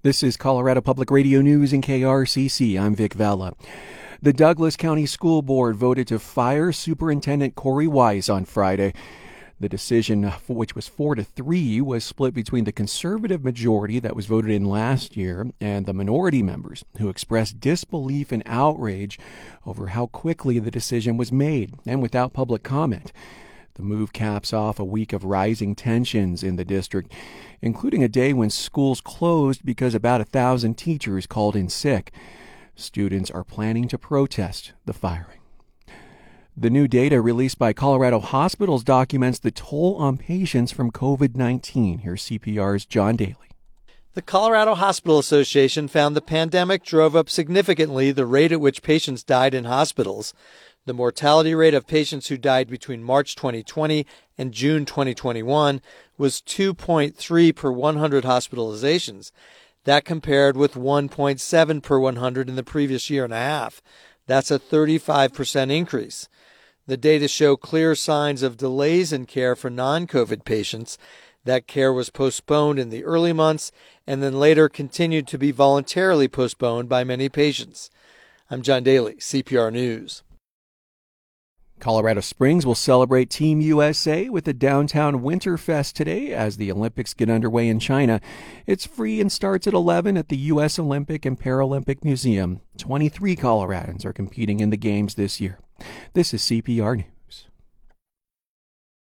This is Colorado Public Radio News in KRCC. I'm Vic Vella. The Douglas County School Board voted to fire Superintendent Corey Wise on Friday. The decision, which was 4-3, was split between the conservative majority that was voted in last year and the minority members who expressed disbelief and outrage over how quickly the decision was made and without public comment. The move caps off a week of rising tensions in the district, including a day when schools closed because about 1,000 teachers called in sick. Students are planning to protest the firing. The new data released by Colorado Hospitals documents the toll on patients from COVID-19. Here's CPR's John Daly. The Colorado Hospital Association found the pandemic drove up significantly the rate at which patients died in hospitals. The mortality rate of patients who died between March 2020 and June 2021 was 2.3 per 100 hospitalizations. That compared with 1.7 per 100 in the previous year and a half. That's a 35% increase. The data show clear signs of delays in care for non-COVID patients. That care was postponed in the early months and then later continued to be voluntarily postponed by many patients. I'm John Daly, CPR News. Colorado Springs will celebrate Team USA with the Downtown Winterfest today as the Olympics get underway in China. It's free and starts at 11 at the U.S. Olympic and Paralympic Museum. 23 Coloradans are competing in the games this year. This is CPR News.